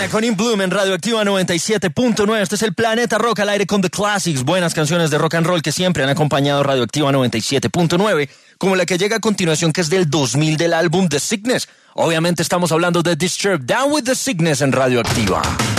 Nirvana con In Bloom en Radioactiva 97.9. Este es el Planeta Rock al aire con The Classics. Buenas canciones de rock and roll que siempre han acompañado Radioactiva 97.9, como la que llega a continuación, que es del 2000 del álbum The Sickness. Obviamente estamos hablando de Disturbed, Down with the Sickness en Radioactiva.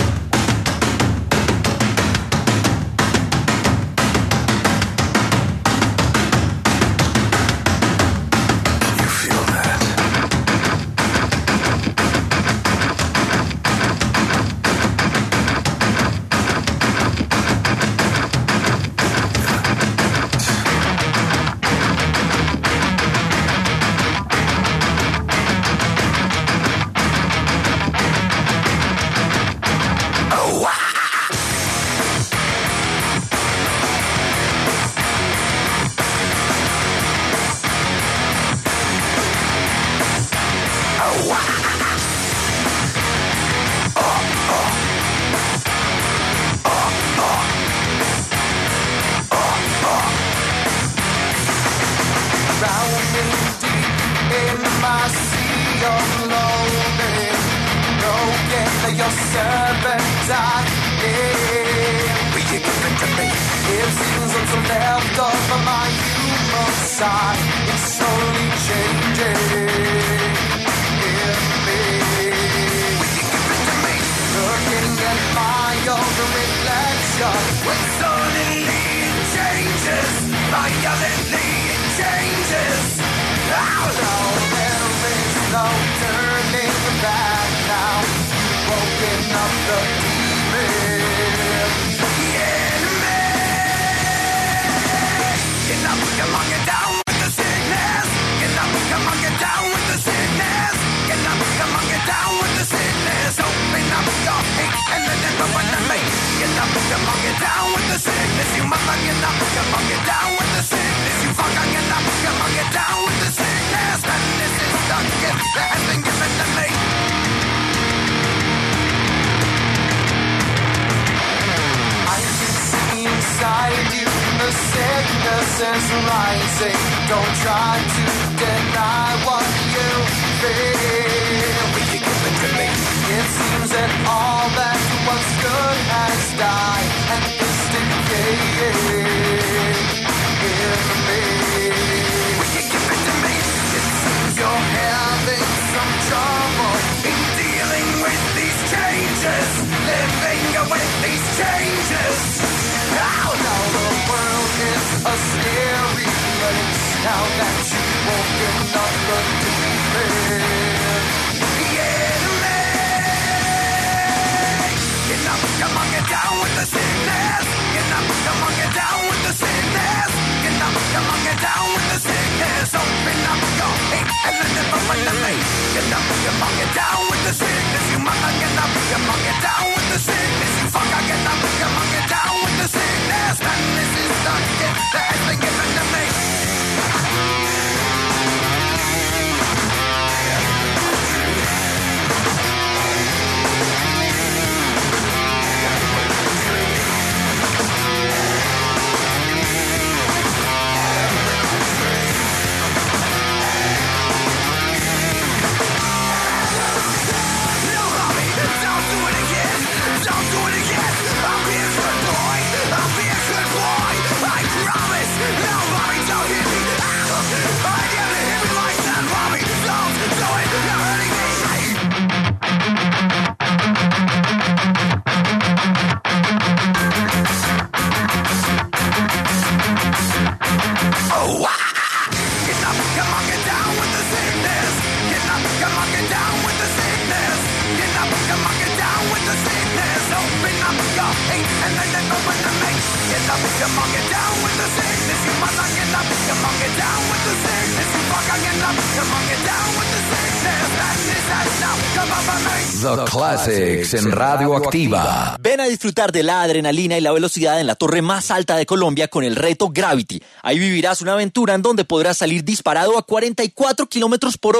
The Classics en Radioactiva. Ven a disfrutar de la adrenalina y la velocidad en la torre más alta de Colombia con el reto Gravity. Ahí vivirás una aventura en donde podrás salir disparado a 44 kilómetros por hora.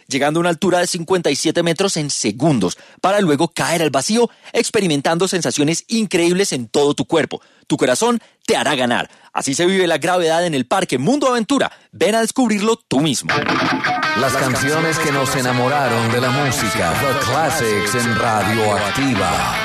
llegando a una altura de 57 metros en segundos, para luego caer al vacío, experimentando sensaciones increíbles en todo tu cuerpo. Tu corazón te hará ganar. Así se vive la gravedad en el Parque Mundo Aventura. Ven a descubrirlo tú mismo. Las canciones que nos enamoraron de la música. The Classics en Radioactiva.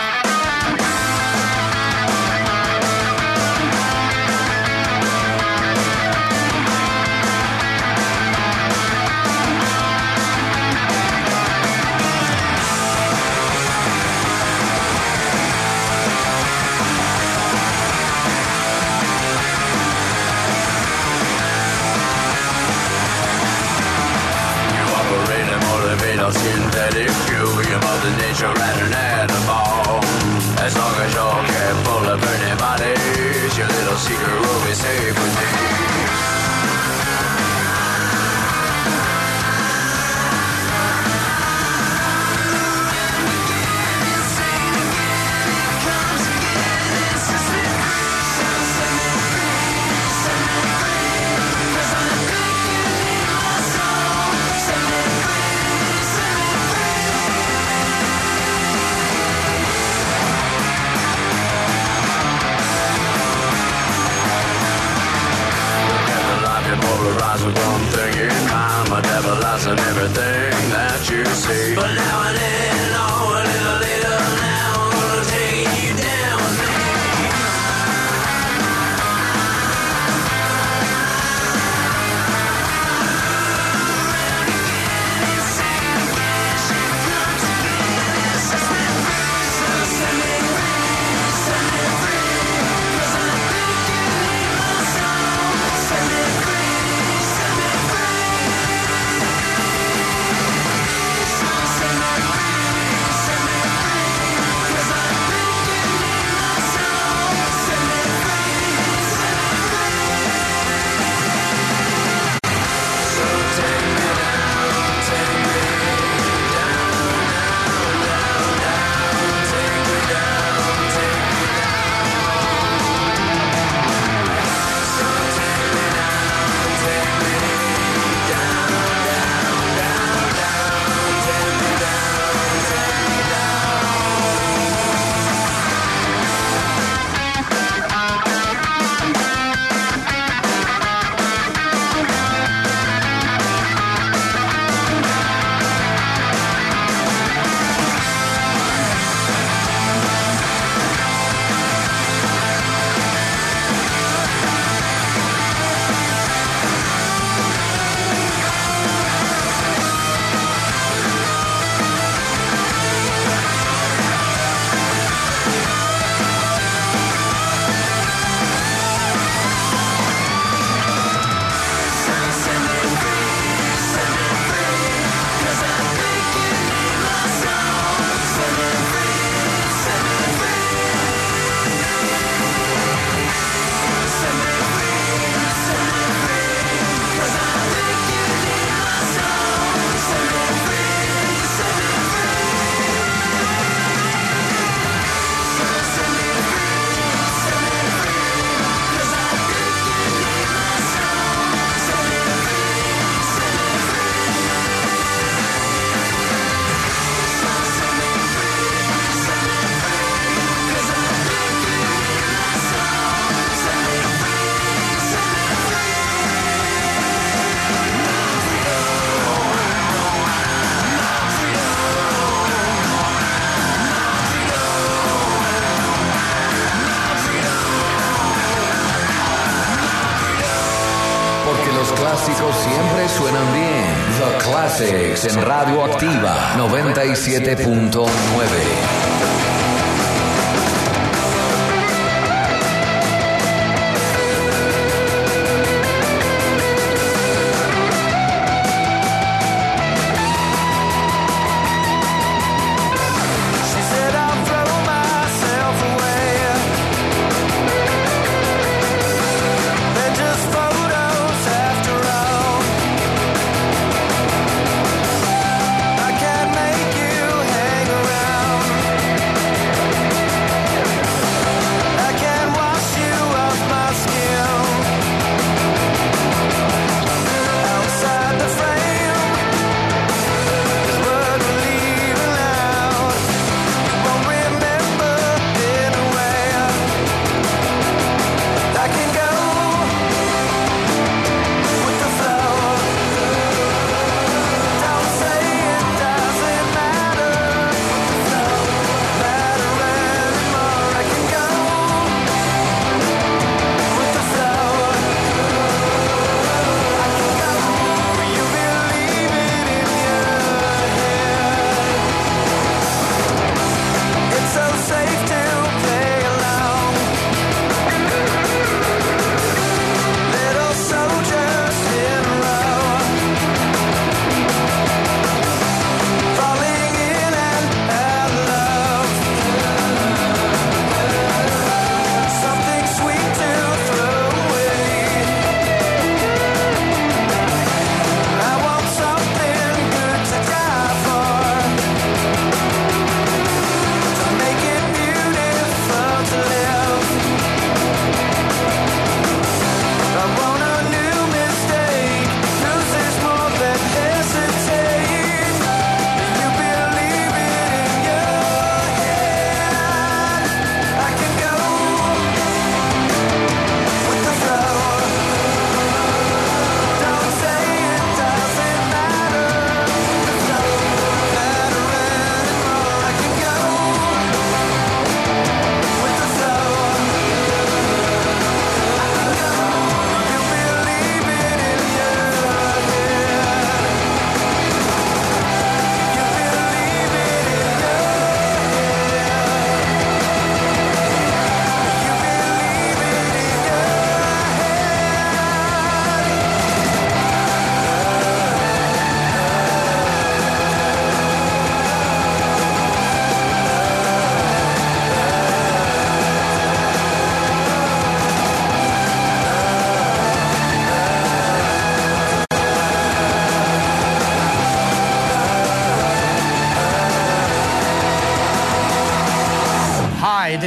Synthetic fuel, your mother nature and an animal. As long as you're careful of burning bodies, your little secret will be safe with me. From thinking I'm a devil, lost in everything that you see. But now and then, oh, a little later now, I'm gonna take you down with me. Around again, insane again, she comes again. Set me free, so set me free, set me free. 'Cause I think you need my soul. Set me free. Clásicos siempre suenan bien. The Classics en Radioactiva 97.9. I can't make you hang around.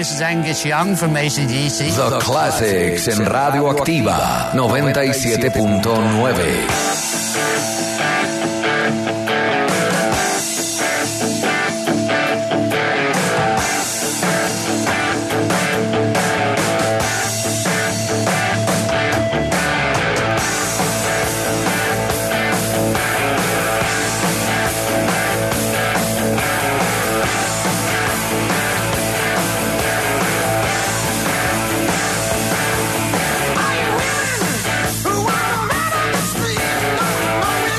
this is Angus Young from AC/DC. The Classics en Radioactiva 97.9. Who wanna run on the street? No,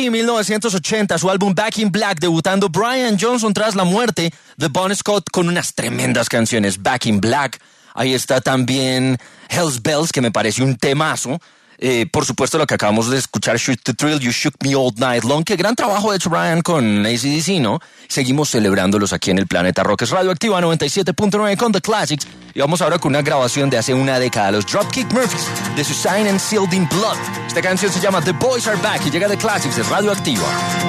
sí, 1980, su álbum Back in Black, debutando Brian Johnson tras la muerte de Bon Scott con unas tremendas canciones. Back in Black, ahí está también Hell's Bells, que me parece un temazo. Por supuesto, lo que acabamos de escuchar, Shoot to Thrill, You Shook Me All Night Long. Qué gran trabajo ha hecho Brian con AC/DC, ¿no? Seguimos celebrándolos aquí en el Planeta Rock. Es Radioactiva 97.9 con The Classics. Y vamos ahora con una grabación de hace una década, los Dropkick Murphys, de su Signed and Sealed in Blood. Esta canción se llama The Boys Are Back y llega de Classics, es Radioactiva.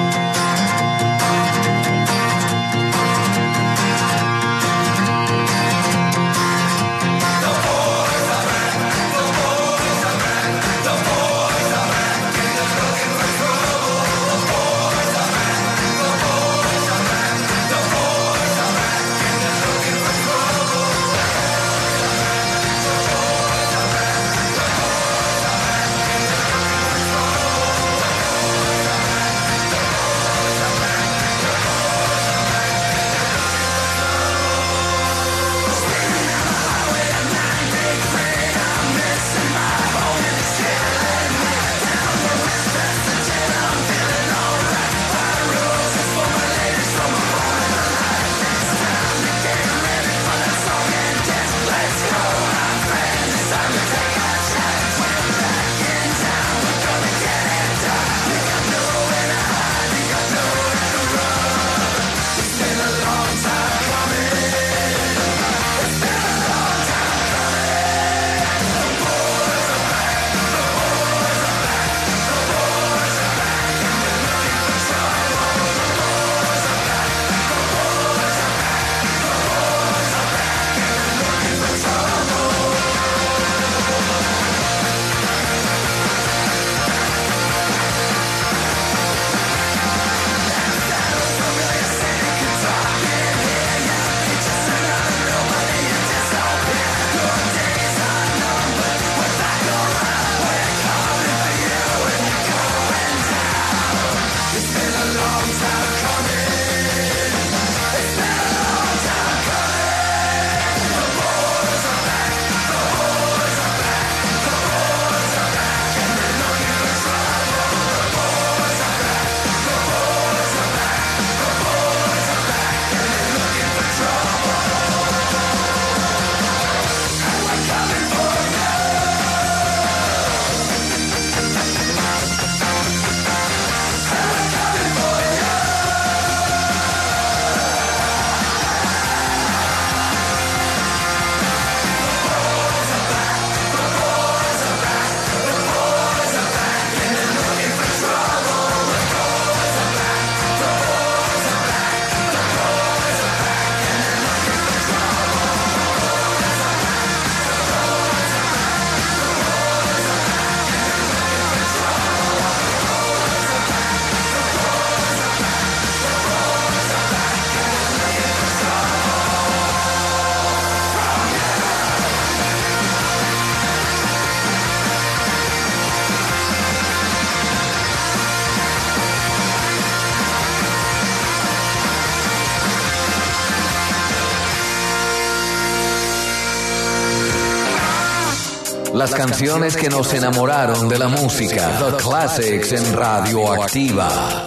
Las canciones que nos enamoraron de la música. The Classics en Radioactiva.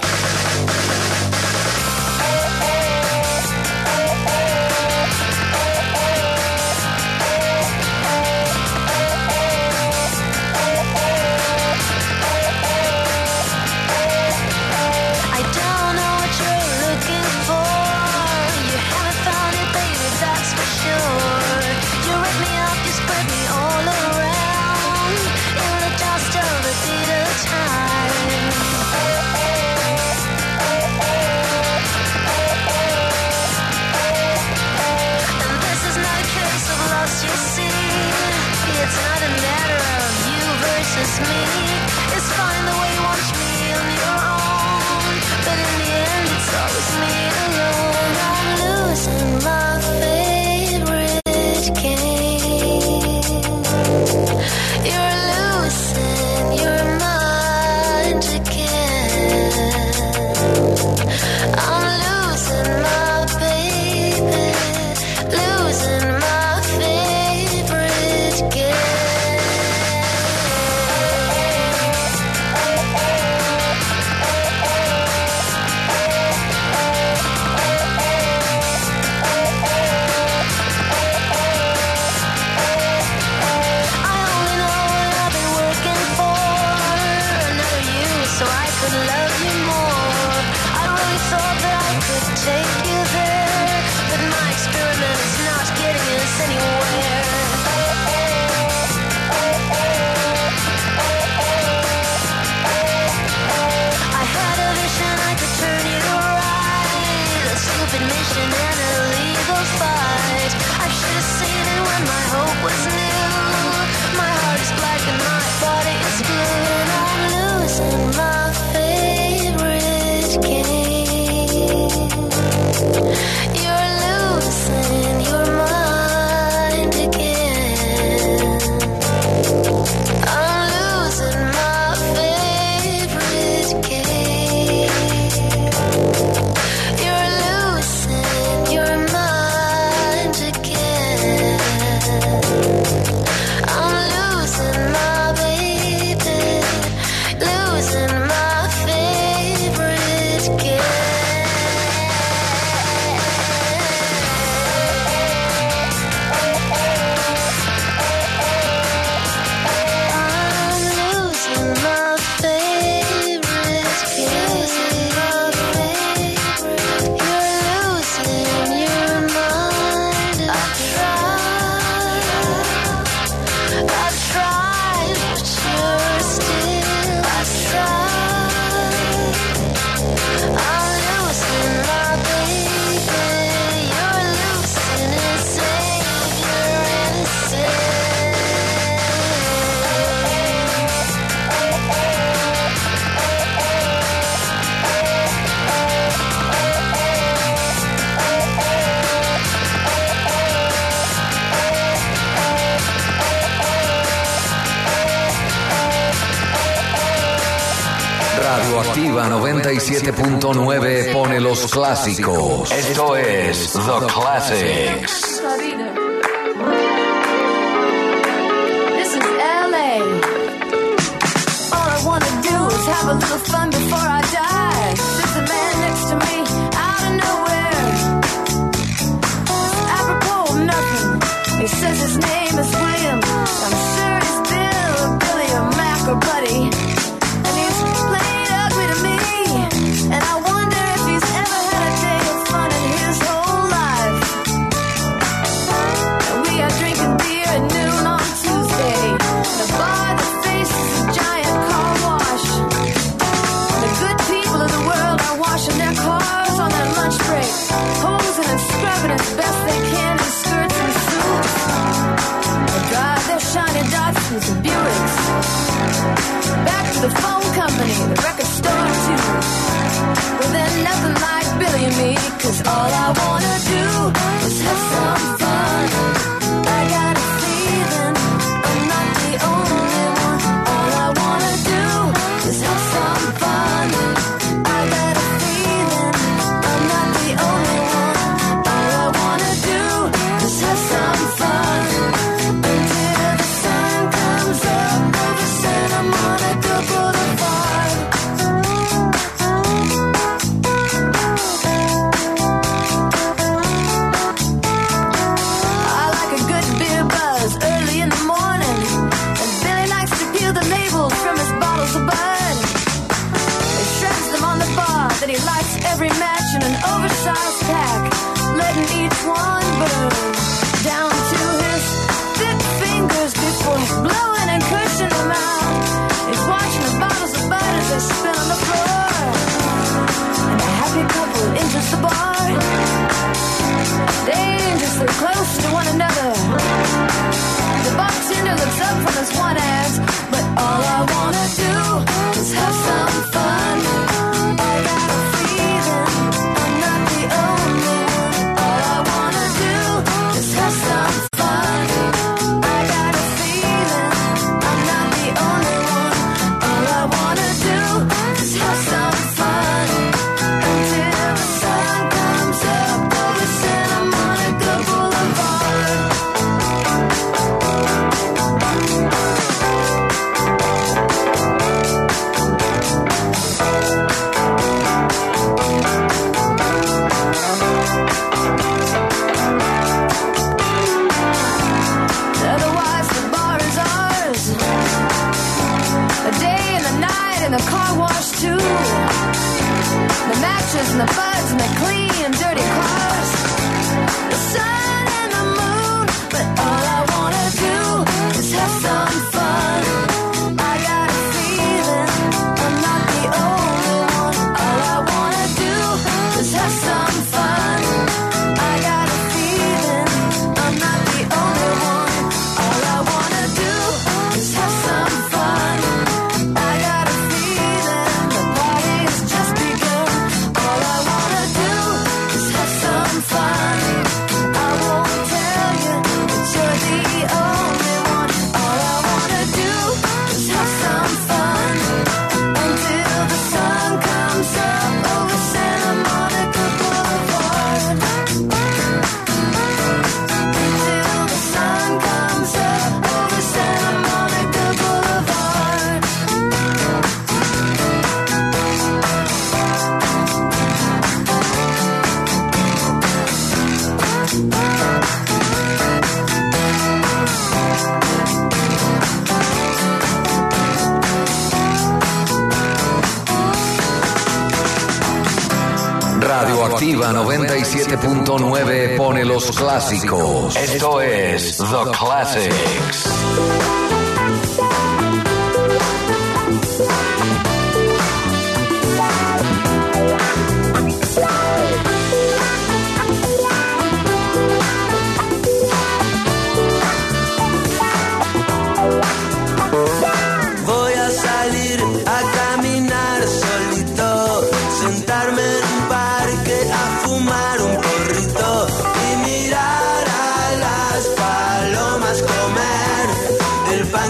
Activa 97.9 pone los clásicos. Esto es The Classics. This is LA. All I wanna do is have a little fun before I die. There's a man next to me out of nowhere. It's apropos of nothing. He says his name is William. I'm sure he's Bill or Billy or Mac or Buddy. And he's played ugly to me. And I wonder if he's ever had a day of fun in his whole life. And we are drinking beer at noon on Tuesday. The bar that faces a giant car wash. The good people of the world are washing their cars on their lunch break, posing and scrubbing as best they can in skirts and suits. They drive their shiny Datsuns and Buicks. Back to the phone company, the record store too. Well, they're nothing like Billy and me, 'cause all I wanna do is have some fun. I got a feeling I'm not the only one. All I wanna do is have some fun. I got a feeling I'm not the only one. All I wanna do is have some fun. Until the sun comes up over Santa Monica Boulevard. I like a good beer buzz early in the morning, and Billy likes to peel the labels from his bottles of Bud. He shreds them on the bar, then he lights every match in an oversized pack, letting each one burn down to his thick fingers before blowing and cursing them out. He's watching the bottles of Bud as they spin on the floor, and a happy couple enters the bar, dangerously close to one another. The bartender looks up from his one ass, but all I wanna do is have some fun. I got a feeling I'm not the only one. All I wanna do is have some fun. I got a feeling I'm not the only one. All I wanna do is have some fun. Until the sun comes up over Santa Monica Boulevard. Otherwise the bar is ours. The day and the night and the car wash too. The matches and the buds and the clean dirty cars. The sun and the moon, but all I wanna do is have some fun. I got a feeling I'm not the only one. All I wanna do is have some fun. I got a feeling I'm not the only one. All I wanna do is have some fun. I got a feeling the party's just begun. All I wanna do is have some fun. I won't tell you that you're the only one. All I wanna do is have some fun. Until the sun comes up over Santa Monica Boulevard. Until the sun comes up over Santa Monica Boulevard. Radioactiva 97.9 pone los clásicos. Esto es The Classics. Voy a salir a caminar solito, sentarme en un parque a fumar un porrito y mirar a las palomas comer el pan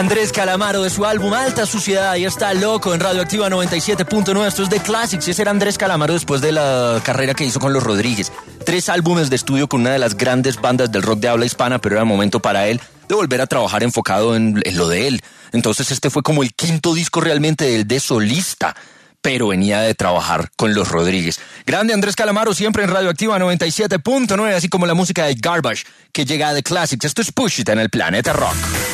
Andrés Calamaro de su álbum Alta Suciedad. Ahí está Loco en Radioactiva 97.9. Esto es The Classics. Ese era Andrés Calamaro después de la carrera que hizo con Los Rodríguez. 3 álbumes de estudio con una de las grandes bandas del rock de habla hispana, pero era momento para él de volver a trabajar enfocado en lo de él. Entonces este fue como el 5º disco realmente de él de solista, pero venía de trabajar con Los Rodríguez. Grande Andrés Calamaro, siempre en Radioactiva 97.9, así como la música de Garbage, que llega a The Classics. Esto es Push It en el Planeta Rock.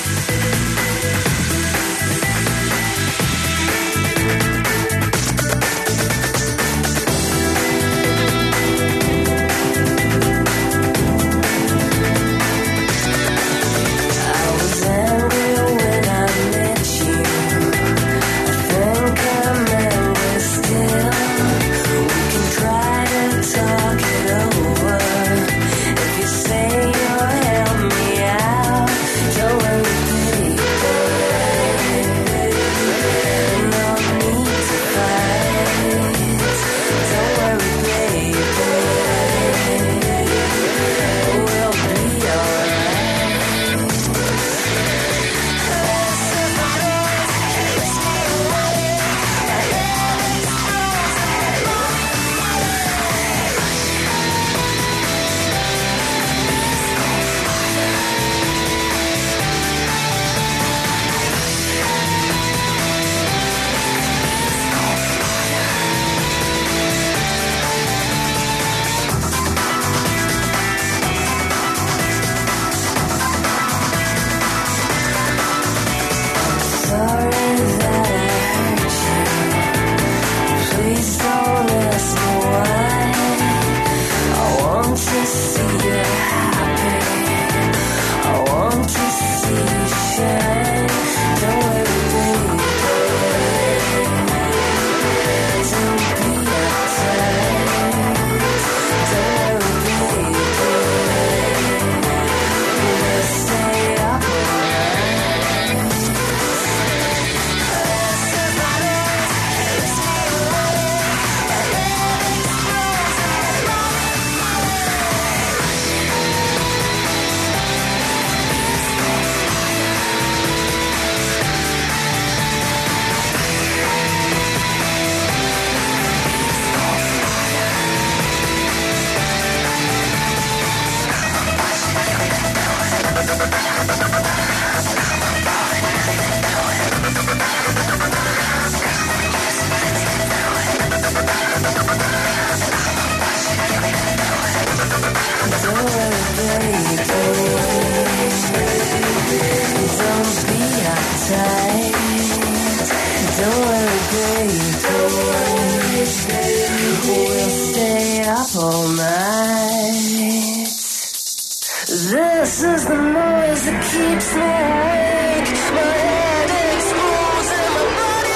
This is the noise that keeps me awake. My head explodes and my body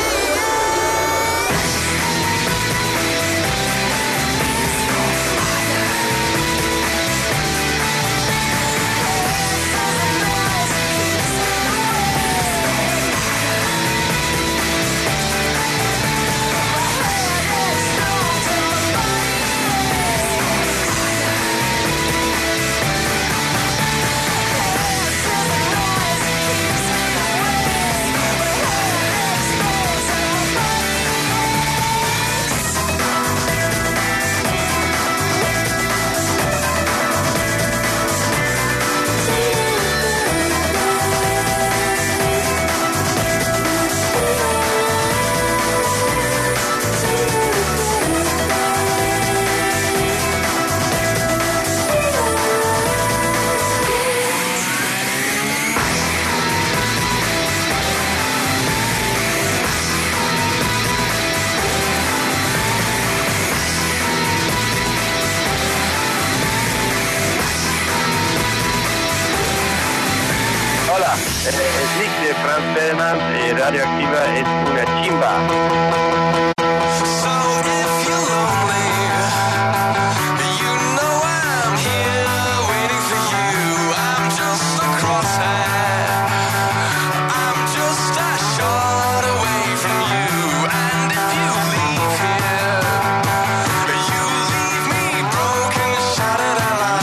Nick de Franz Ferdinand, Radioactiva es una chimba.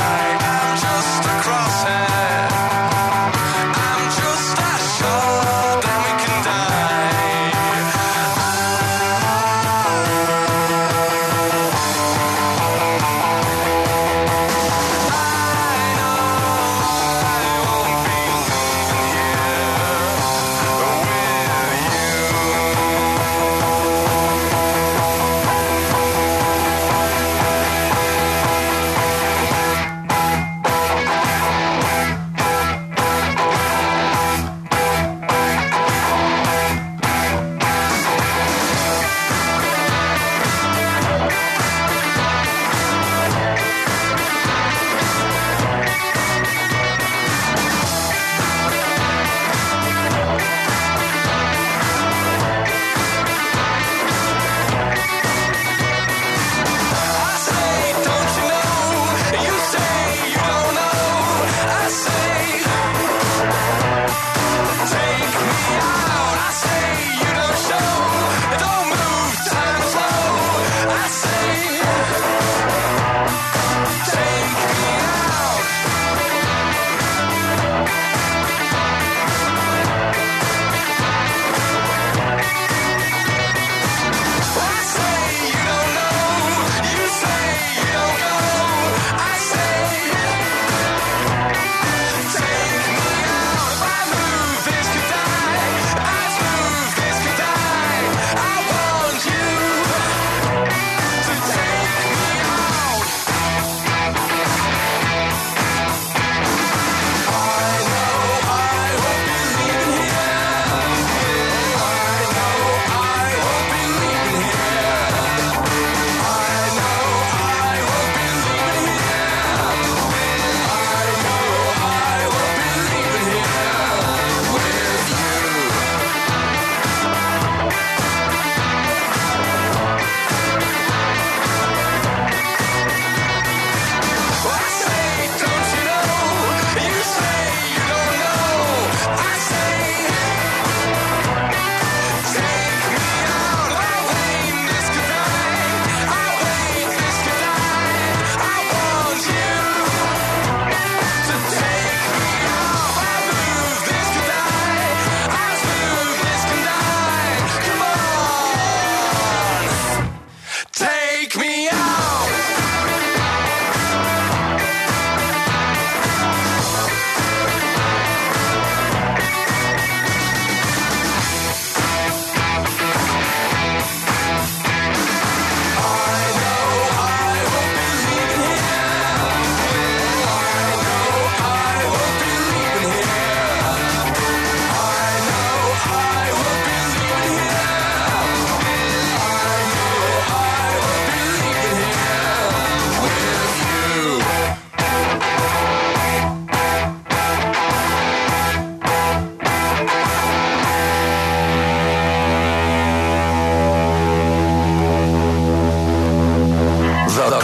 short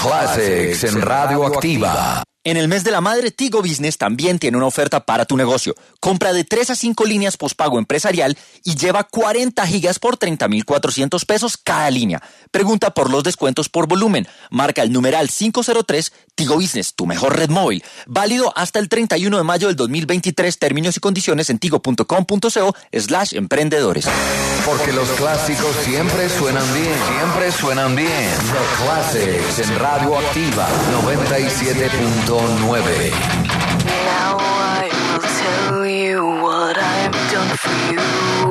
Classics en Radioactiva. En el mes de la madre, Tigo Business también tiene una oferta para tu negocio. Compra de 3 a 5 líneas postpago empresarial y lleva 40 gigas por 30,400 pesos cada línea. Pregunta por los descuentos por volumen. Marca el numeral 503 Tigo Business, tu mejor red móvil. Válido hasta el 31 de mayo del 2023. Términos y condiciones en tigo.com.co/emprendedores. Porque los clásicos siempre suenan bien. Siempre suenan bien. The Classics en Radioactiva 97.9. Now I will tell you what I've done for you.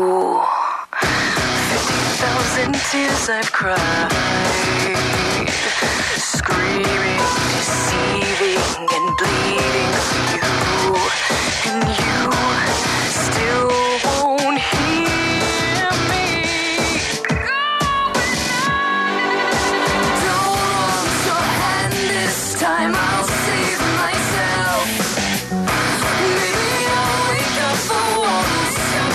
50,000 tears I've cried, screaming, deceiving, and bleeding for you. And you still won't hear me. Don't want your hand this time, I'll save myself. Maybe I'll wake up for once.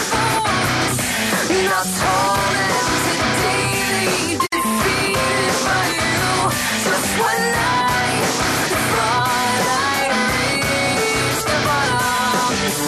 Not tormented daily, defeated by you. Just when I thought I reached the bottom,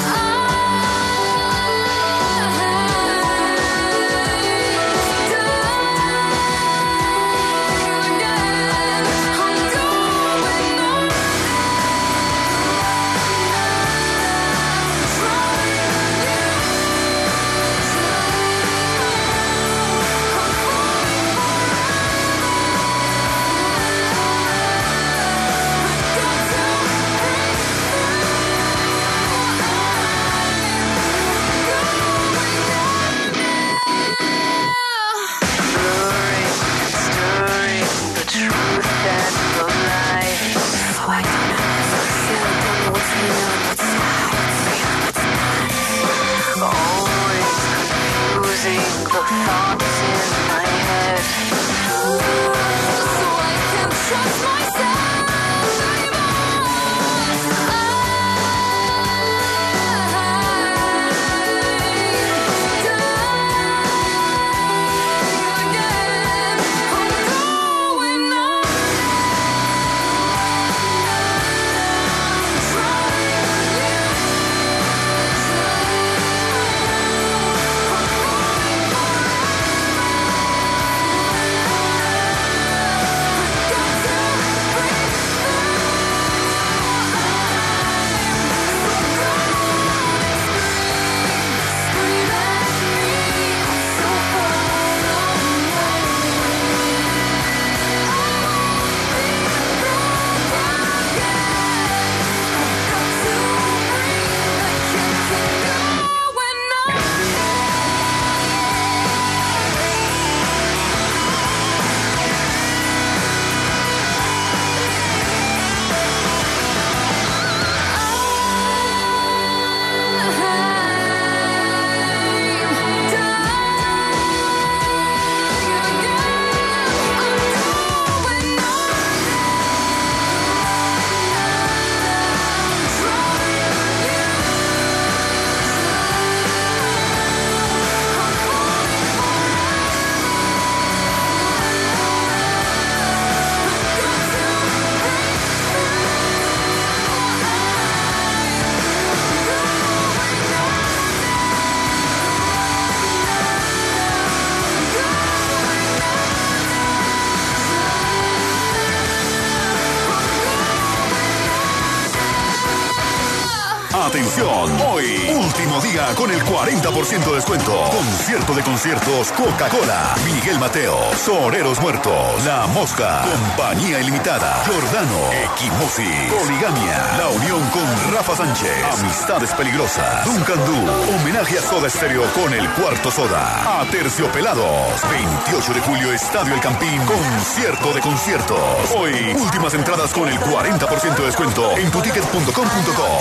Atención, hoy, último día con el 40% de descuento. Concierto de conciertos Coca-Cola, Miguel Mateo, Toreros Muertos, La Mosca, Compañía Ilimitada, Giordano, Equimosis, Poligamia, La Unión con Rafa Sánchez, Amistades Peligrosas, Duncan Du, homenaje a Soda Stereo con el Cuarto Soda, Aterciopelados, 28 de julio, Estadio El Campín, concierto de conciertos. Hoy, últimas entradas con el 40% de descuento en tuticket.com.co,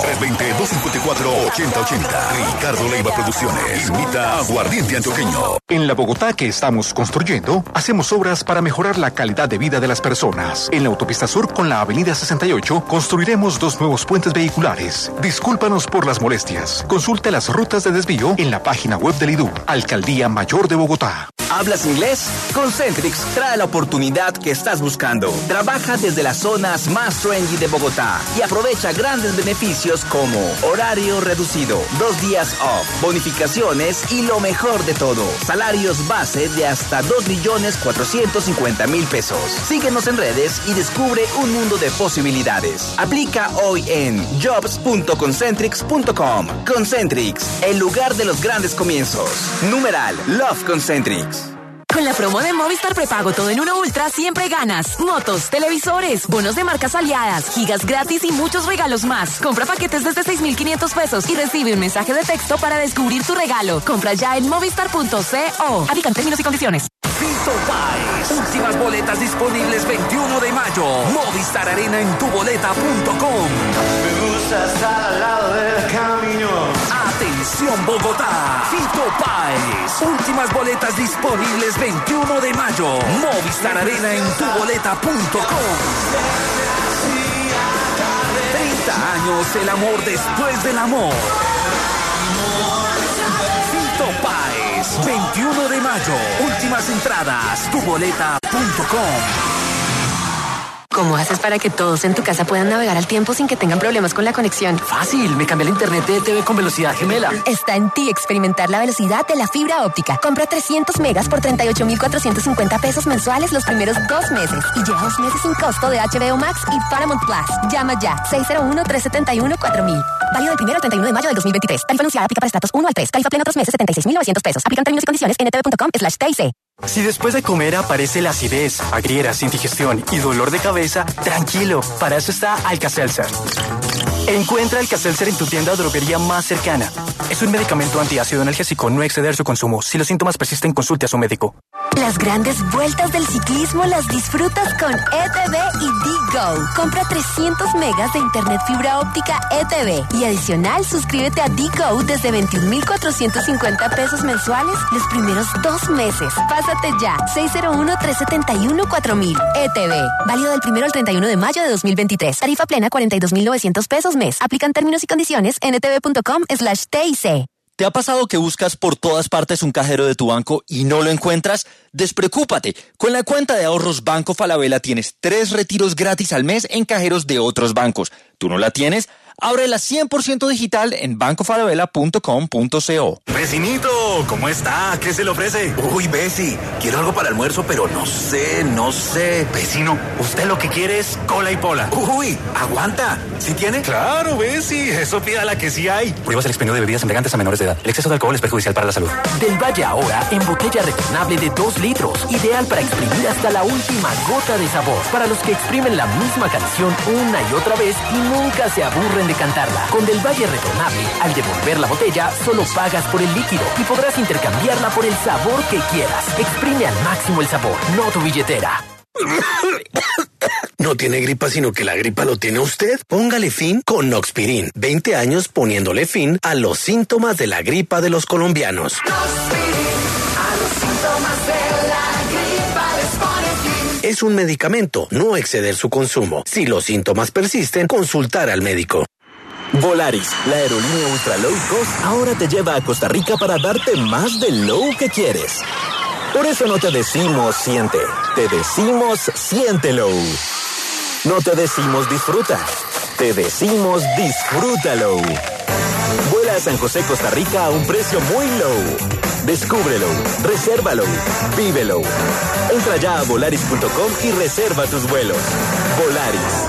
320-254-8080. Ricardo Leiva Producciones, invita a Aguardiente Antioqueño. En la Bogotá que estamos construyendo, hacemos obras para mejorar la calidad de vida de las personas. En la autopista sur con la avenida 68, construiremos 2 nuevos puentes vehiculares. Discúlpanos por las molestias. Consulte las rutas de desvío en la página web del IDU. Alcaldía Mayor de Bogotá. ¿Hablas inglés? Concentrix trae la oportunidad que estás buscando. Trabaja desde las zonas más trendy de Bogotá y aprovecha grandes beneficios como horario reducido, 2 días off, bonificaciones y lo mejor de todo, salarios base de hasta 2.450.000 pesos. Síguenos en redes y descubre un mundo de posibilidades. Aplica hoy en jobs.concentrix.com. Concentrix, el lugar de los grandes comienzos. Numeral Love Concentrix. Con la promo de Movistar Prepago Todo en Uno Ultra siempre ganas. Motos, televisores, bonos de marcas aliadas, gigas gratis y muchos regalos más. Compra paquetes desde 6.500 pesos y recibe un mensaje de texto para descubrir tu regalo. Compra ya en movistar.co. Aplican términos y condiciones. Fito Páez. Últimas boletas disponibles 21 de mayo. Movistar Arena en tuboleta.com. Me gusta estar al lado del camino. Atención Bogotá. Fito Páez. Últimas boletas disponibles 21 de mayo. Movistar Arena en tuboleta.com. 30 años el amor después del amor. Fito Páez. 21 de mayo. Últimas entradas. tuboleta.com. ¿Cómo haces para que todos en tu casa puedan navegar al tiempo sin que tengan problemas con la conexión? Fácil, me cambié el internet de TV con velocidad gemela. Está en ti experimentar la velocidad de la fibra óptica. Compra 300 megas por 38.450 pesos mensuales los primeros 2 meses. Y lleva 2 meses sin costo de HBO Max y Paramount Plus. Llama ya, 601-371-4000. Válido del 1 al 31 de mayo del 2023. Tarifa anunciada aplica para estratos 1 al 3. Tarifa plena otros meses, 76.900 pesos. Aplican términos y condiciones en ntv.com/TIC. Si después de comer aparece la acidez, agrieras, indigestión y dolor de cabeza, tranquilo, para eso está Alka-Seltzer. Encuentra Alka-Seltzer en tu tienda o droguería más cercana. Es un medicamento antiácido analgésico, no exceder su consumo. Si los síntomas persisten, consulte a su médico. Las grandes vueltas del ciclismo las disfrutas con ETV y D-Go. Compra 300 megas de internet fibra óptica ETV y adicional suscríbete a D-Go desde 21.450 pesos mensuales los primeros 2 meses. Pásate ya, 601-371-4000. ETV. Válido del 1 al 31 de mayo de 2023. Tarifa plena 42.900 pesos mes. Aplican términos y condiciones en ntv.com/TIC. ¿Te ha pasado que buscas por todas partes un cajero de tu banco y no lo encuentras? Despreocúpate. Con la cuenta de ahorros Banco Falabella tienes 3 retiros gratis al mes en cajeros de otros bancos. ¿Tú no la tienes? Ábrela 100% digital en bancofalabella.com.co. Vecinito, ¿cómo está? ¿Qué se le ofrece? Uy, Bessie, quiero algo para almuerzo, pero no sé. Vecino, usted lo que quiere es cola y pola. Uy, aguanta. ¿Sí tiene? Claro, Bessie, eso pídala que sí hay. Pruebas el expendio de bebidas embriagantes a menores de edad. El exceso de alcohol es perjudicial para la salud. Del Valle ahora en botella retornable de 2 litros. Ideal para exprimir hasta la última gota de sabor. Para los que exprimen la misma canción una y otra vez y nunca se aburren de cantarla. Con Del Valle retornable, al devolver la botella, solo pagas por el líquido y podrás intercambiarla por el sabor que quieras. Exprime al máximo el sabor, no tu billetera. No tiene gripa, sino que la gripa lo tiene usted. Póngale fin con Noxpirin. 20 años poniéndole fin a los síntomas de la gripa de los colombianos. Es un medicamento, no exceder su consumo. Si los síntomas persisten, consultar al médico. Volaris, la aerolínea ultra low cost, ahora te lleva a Costa Rica para darte más del low que quieres. Por eso no te decimos siente, te decimos siéntelo. No te decimos disfruta, te decimos disfrútalo. Vuela a San José, Costa Rica a un precio muy low. Descúbrelo, resérvalo, vívelo. Entra ya a volaris.com y reserva tus vuelos. Volaris.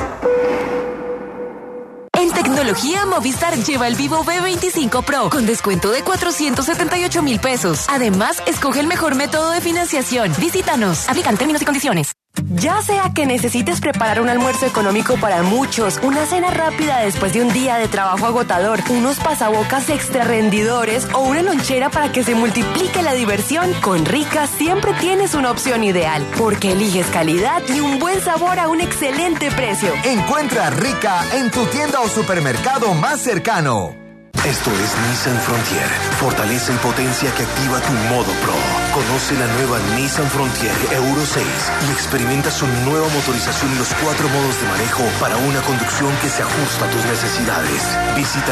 En tecnología, Movistar lleva el Vivo V25 Pro con descuento de 478.000 pesos. Además, escoge el mejor método de financiación. Visítanos. Aplican términos y condiciones. Ya sea que necesites preparar un almuerzo económico para muchos, una cena rápida después de un día de trabajo agotador, unos pasabocas extra rendidores o una lonchera para que se multiplique la diversión, con Rica siempre tienes una opción ideal, porque eliges calidad y un buen sabor a un excelente precio. Encuentra Rica en tu tienda o supermercado más cercano. Esto es Nissan Frontier. Fortaleza y potencia que activa tu modo Pro. Conoce la nueva Nissan Frontier Euro 6 y experimenta su nueva motorización y los 4 modos de manejo para una conducción que se ajusta a tus necesidades. Visita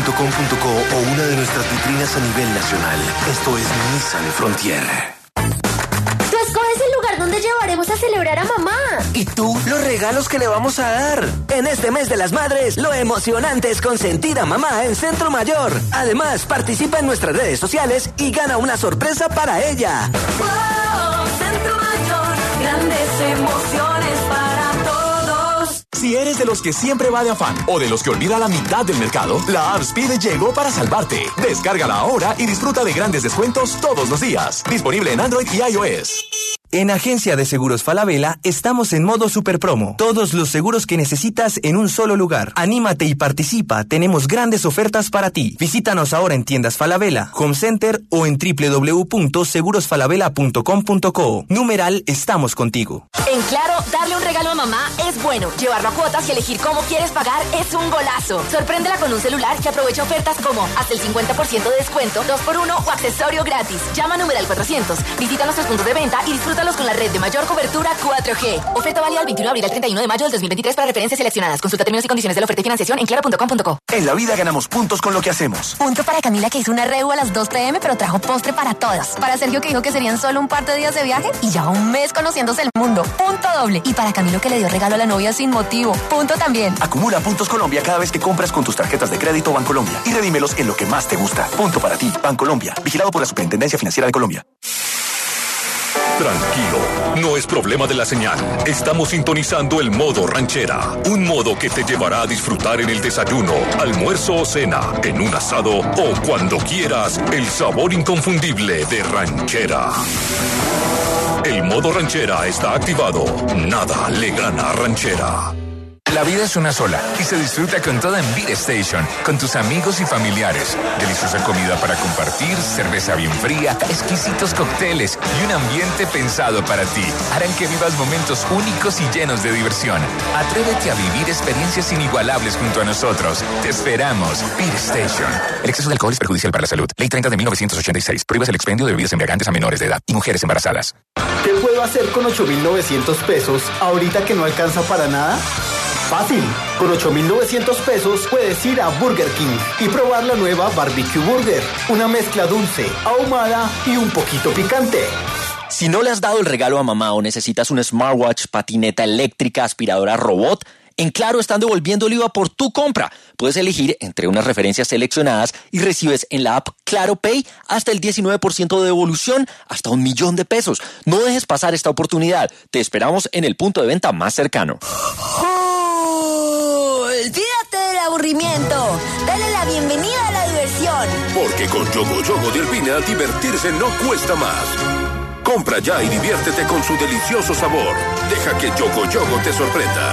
nissan.com.co o una de nuestras vitrinas a nivel nacional. Esto es Nissan Frontier. llevaremos a celebrar a mamá? ¿Y tú? Los regalos que le vamos a dar. En este mes de las madres, lo emocionante es consentir a mamá en Centro Mayor. Además, participa en nuestras redes sociales y gana una sorpresa para ella. ¡Wow! Centro Mayor, grandes emociones para todos. Si eres de los que siempre va de afán o de los que olvida la mitad del mercado, la app Speed llegó para salvarte. Descárgala ahora y disfruta de grandes descuentos todos los días. Disponible en Android y iOS. En Agencia de Seguros Falabella estamos en modo super promo. Todos los seguros que necesitas en un solo lugar. Anímate y participa. Tenemos grandes ofertas para ti. Visítanos ahora en tiendas Falabella, Home Center o en www.segurosfalabella.com.co. Numeral Estamos Contigo. En Claro, darle un regalo a mamá es bueno. Llevarlo a cuotas y elegir cómo quieres pagar es un golazo. Sorpréndela con un celular que aprovecha ofertas como hasta el 50% de descuento, 2x1 o accesorio gratis. Llama a numeral 400. Visita nuestros puntos de venta y disfrútalos con la red de mayor cobertura 4G. Oferta válida del 21 de abril al 31 de mayo del 2023 para referencias seleccionadas. Consulta términos y condiciones de la oferta y financiación en claro.com.co. En la vida ganamos puntos con lo que hacemos. Punto para Camila, que hizo una reu a las 2 p.m. pero trajo postre para todas. Para Sergio, que dijo que serían solo un par de días de viaje y ya un mes conociéndose el mundo. Punto doble. Y para Camilo, que le dio regalo a la novia sin motivo. Punto también. Acumula puntos Colombia cada vez que compras con tus tarjetas de crédito Bancolombia y redímelos en lo que más te gusta. Punto para ti, Bancolombia. Vigilado por la Superintendencia Financiera de Colombia. Tranquilo, no es problema de la señal. Estamos sintonizando el modo ranchera, un modo que te llevará a disfrutar en el desayuno, almuerzo o cena, en un asado o cuando quieras el sabor inconfundible de ranchera. El modo ranchera está activado. Nada le gana a ranchera. La vida es una sola y se disfruta con toda en Beat Station, con tus amigos y familiares. Deliciosa comida para compartir, cerveza bien fría, exquisitos cócteles y un ambiente pensado para ti. Harán que vivas momentos únicos y llenos de diversión. Atrévete a vivir experiencias inigualables junto a nosotros. Te esperamos. Beat Station. El exceso de alcohol es perjudicial para la salud. Ley 30 de 1986. Prohíbes el expendio de bebidas embriagantes a menores de edad y mujeres embarazadas. ¿Qué puedo hacer con 8.900 pesos ahorita que no alcanza para nada? Fácil, con 8.900 pesos puedes ir a Burger King y probar la nueva Barbecue Burger, una mezcla dulce, ahumada y un poquito picante. Si no le has dado el regalo a mamá o necesitas un smartwatch, patineta eléctrica, aspiradora robot, en Claro están devolviendo el IVA por tu compra. Puedes elegir entre unas referencias seleccionadas y recibes en la app Claro Pay hasta el 19% de devolución, hasta $1.000.000 pesos. No dejes pasar esta oportunidad. Te esperamos en el punto de venta más cercano. Olvídate del aburrimiento. Dale la bienvenida a la diversión. Porque con Yogo Yogo de Alpina divertirse no cuesta más. Compra ya y diviértete con su delicioso sabor. Deja que Yogo Yogo te sorprenda.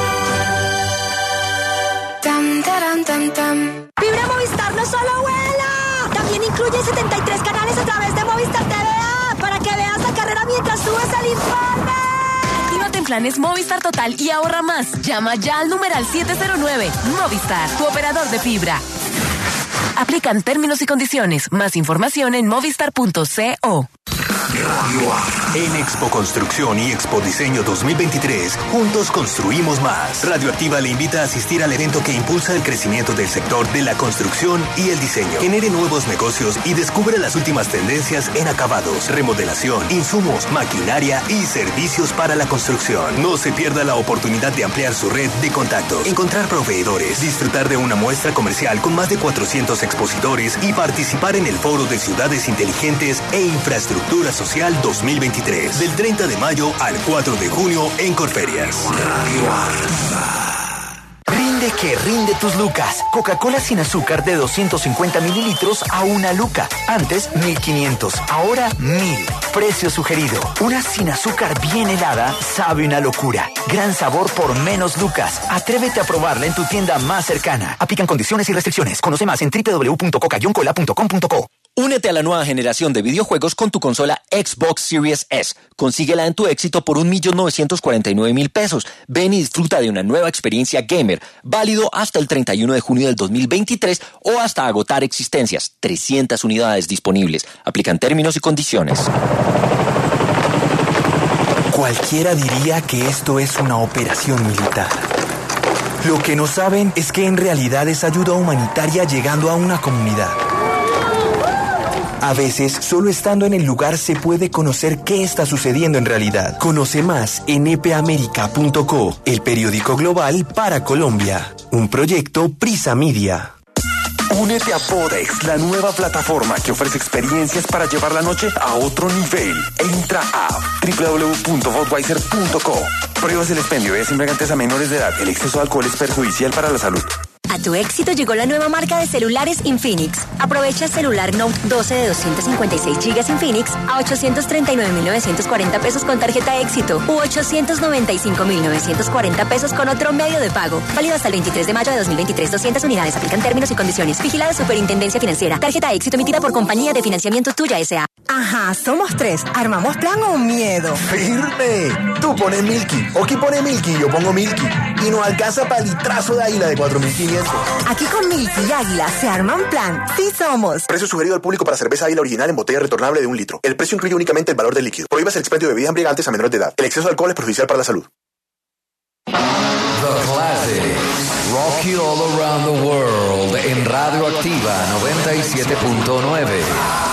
Tam, taram, tam, tam. Fibra Movistar no solo vuela, también incluye 73 canales a través de Movistar TVA para que veas la carrera mientras subes el informe. Actívate en planes Movistar Total y ahorra más. Llama ya al numeral 709. Movistar, tu operador de fibra. Aplican términos y condiciones. Más información en movistar.co. Radio A. En Expo Construcción y Expo Diseño 2023, juntos construimos más. Radioactiva le invita a asistir al evento que impulsa el crecimiento del sector de la construcción y el diseño. Genere nuevos negocios y descubre las últimas tendencias en acabados, remodelación, insumos, maquinaria y servicios para la construcción. No se pierda la oportunidad de ampliar su red de contactos, encontrar proveedores, disfrutar de una muestra comercial con más de 400 expositores y participar en el Foro de Ciudades Inteligentes e Infraestructura Social 2023, del 30 de mayo al 4 de junio en Corferias. Radio Rinde que rinde tus lucas. Coca-Cola sin azúcar de 250 mililitros a una luca. Antes 1.500, ahora 1.000. Precio sugerido. Una sin azúcar bien helada sabe una locura. Gran sabor por menos lucas. Atrévete a probarla en tu tienda más cercana. Aplican condiciones y restricciones. Conoce más en www.coca-cola.com.co. Únete a la nueva generación de videojuegos con tu consola Xbox Series S. Consíguela en tu éxito por $1.949.000 pesos. Ven y disfruta de una nueva experiencia gamer, válido hasta el 31 de junio del 2023 o hasta agotar existencias. 300 unidades disponibles. Aplican términos y condiciones. Cualquiera diría que esto es una operación militar. Lo que no saben es que en realidad es ayuda humanitaria llegando a una comunidad. A veces, solo estando en el lugar se puede conocer qué está sucediendo en realidad. Conoce más en epaamerica.co, el periódico global para Colombia. Un proyecto Prisa Media. Únete a Podex, la nueva plataforma que ofrece experiencias para llevar la noche a otro nivel. Entra a www.budweiser.co. Prohíbas el expendio de bebidas embriagantes a menores de edad. El exceso de alcohol es perjudicial para la salud. A tu éxito llegó la nueva marca de celulares Infinix. Aprovecha el celular Note 12 de 256 GB Infinix a 839.940 pesos con tarjeta éxito u 895.940 pesos con otro medio de pago. Válido hasta el 23 de mayo de 2023. 200 unidades. Aplican términos y condiciones. Vigilada Superintendencia Financiera. Tarjeta éxito emitida por Compañía de Financiamiento Tuya S.A. Ajá, somos tres. ¿Armamos plan o miedo? ¡Firme! Tú pones Milky. Oki pone Milky, yo pongo Milky. Y nos alcanza para el litrazo de águila de 4.500. Aquí con Milky y Águila se arman plan. Sí somos. Precio sugerido al público para cerveza Águila original en botella retornable de 1 litro. El precio incluye únicamente el valor del líquido. Prohíbas el expendio de bebidas embriagantes a menores de edad. El exceso de alcohol es perjudicial para la salud. The Classics. Rock you all around the world en Radio Activa 97.9.